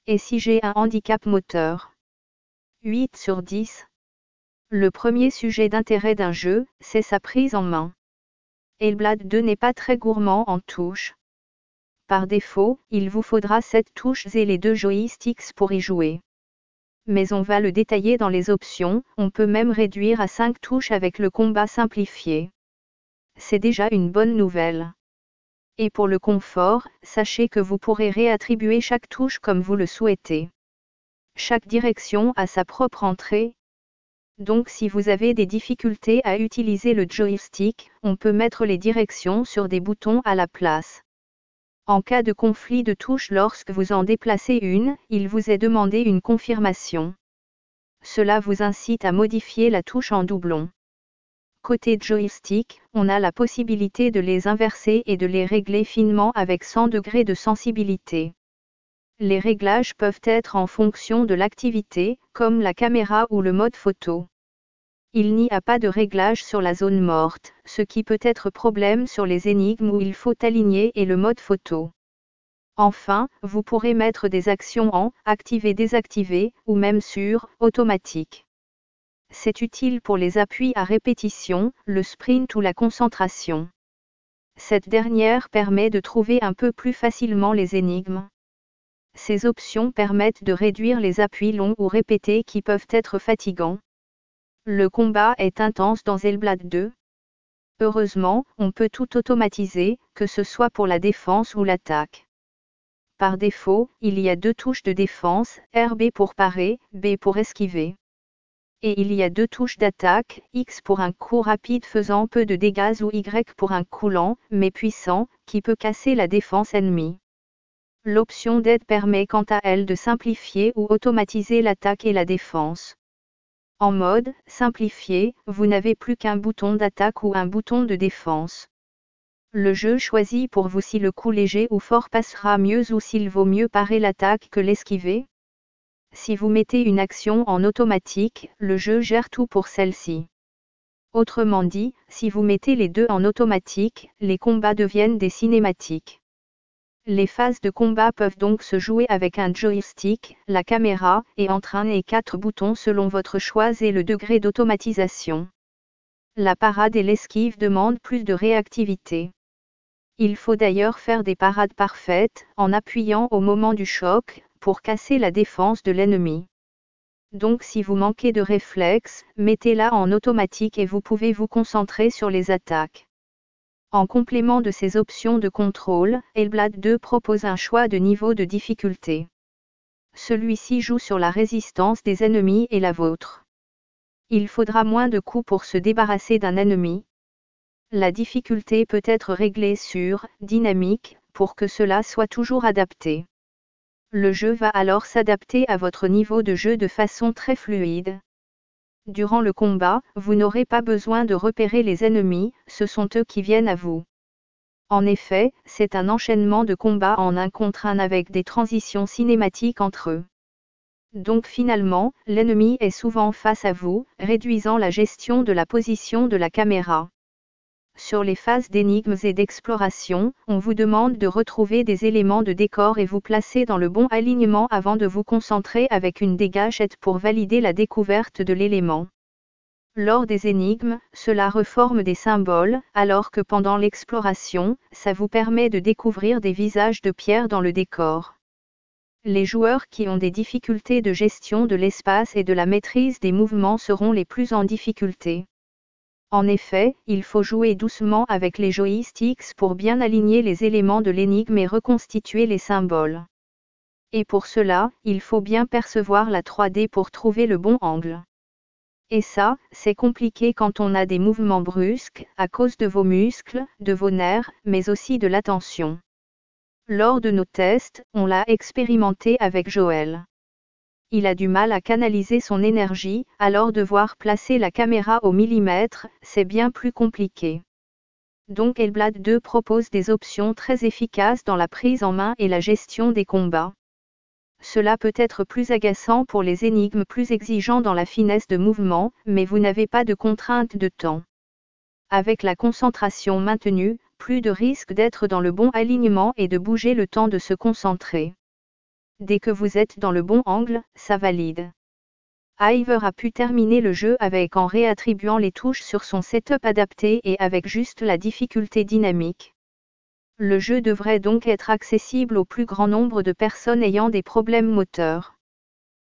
Et si j'ai un handicap moteur? 8 sur 10. Le premier sujet d'intérêt d'un jeu, c'est sa prise en main. Hellblade 2 n'est pas très gourmand en touches. Par défaut, il vous faudra 7 touches et les 2 joysticks pour y jouer. Mais on va le détailler dans les options, on peut même réduire à 5 touches avec le combat simplifié. C'est déjà une bonne nouvelle. Et pour le confort, sachez que vous pourrez réattribuer chaque touche comme vous le souhaitez. Chaque direction a sa propre entrée. Donc si vous avez des difficultés à utiliser le joystick, on peut mettre les directions sur des boutons à la place. En cas de conflit de touches lorsque vous en déplacez une, il vous est demandé une confirmation. Cela vous incite à modifier la touche en doublon. Côté joystick, on a la possibilité de les inverser et de les régler finement avec 100 degrés de sensibilité. Les réglages peuvent être en fonction de l'activité, comme la caméra ou le mode photo. Il n'y a pas de réglage sur la zone morte, ce qui peut être problème sur les énigmes où il faut aligner et le mode photo. Enfin, vous pourrez mettre des actions en activer-désactiver ou même sur automatique. C'est utile pour les appuis à répétition, le sprint ou la concentration. Cette dernière permet de trouver un peu plus facilement les énigmes. Ces options permettent de réduire les appuis longs ou répétés qui peuvent être fatigants. Le combat est intense dans Hellblade 2. Heureusement, on peut tout automatiser, que ce soit pour la défense ou l'attaque. Par défaut, il y a 2 touches de défense, RB pour parer, B pour esquiver. Et il y a 2 touches d'attaque, X pour un coup rapide faisant peu de dégâts ou Y pour un coup lent, mais puissant, qui peut casser la défense ennemie. L'option d'aide permet quant à elle de simplifier ou automatiser l'attaque et la défense. En mode simplifié, vous n'avez plus qu'un bouton d'attaque ou un bouton de défense. Le jeu choisit pour vous si le coup léger ou fort passera mieux ou s'il vaut mieux parer l'attaque que l'esquiver. Si vous mettez une action en automatique, le jeu gère tout pour celle-ci. Autrement dit, si vous mettez les deux en automatique, les combats deviennent des cinématiques. Les phases de combat peuvent donc se jouer avec un joystick, la caméra, et entre 1 et 4 boutons selon votre choix et le degré d'automatisation. La parade et l'esquive demandent plus de réactivité. Il faut d'ailleurs faire des parades parfaites, en appuyant au moment du choc, pour casser la défense de l'ennemi. Donc si vous manquez de réflexe, mettez-la en automatique et vous pouvez vous concentrer sur les attaques. En complément de ces options de contrôle, Hellblade 2 propose un choix de niveau de difficulté. Celui-ci joue sur la résistance des ennemis et la vôtre. Il faudra moins de coups pour se débarrasser d'un ennemi. La difficulté peut être réglée sur dynamique, pour que cela soit toujours adapté. Le jeu va alors s'adapter à votre niveau de jeu de façon très fluide. Durant le combat, vous n'aurez pas besoin de repérer les ennemis, ce sont eux qui viennent à vous. En effet, c'est un enchaînement de combats en 1 contre 1 avec des transitions cinématiques entre eux. Donc finalement, l'ennemi est souvent face à vous, réduisant la gestion de la position de la caméra. Sur les phases d'énigmes et d'exploration, on vous demande de retrouver des éléments de décor et vous placer dans le bon alignement avant de vous concentrer avec une dégâchette pour valider la découverte de l'élément. Lors des énigmes, cela reforme des symboles, alors que pendant l'exploration, ça vous permet de découvrir des visages de pierre dans le décor. Les joueurs qui ont des difficultés de gestion de l'espace et de la maîtrise des mouvements seront les plus en difficulté. En effet, il faut jouer doucement avec les joysticks pour bien aligner les éléments de l'énigme et reconstituer les symboles. Et pour cela, il faut bien percevoir la 3D pour trouver le bon angle. Et ça, c'est compliqué quand on a des mouvements brusques, à cause de vos muscles, de vos nerfs, mais aussi de l'attention. Lors de nos tests, on l'a expérimenté avec Joël. Il a du mal à canaliser son énergie, alors devoir placer la caméra au millimètre, c'est bien plus compliqué. Donc Hellblade 2 propose des options très efficaces dans la prise en main et la gestion des combats. Cela peut être plus agaçant pour les énigmes plus exigeants dans la finesse de mouvement, mais vous n'avez pas de contrainte de temps. Avec la concentration maintenue, plus de risque d'être dans le bon alignement et de bouger le temps de se concentrer. Dès que vous êtes dans le bon angle, ça valide. Iver a pu terminer le jeu en réattribuant les touches sur son setup adapté et avec juste la difficulté dynamique. Le jeu devrait donc être accessible au plus grand nombre de personnes ayant des problèmes moteurs.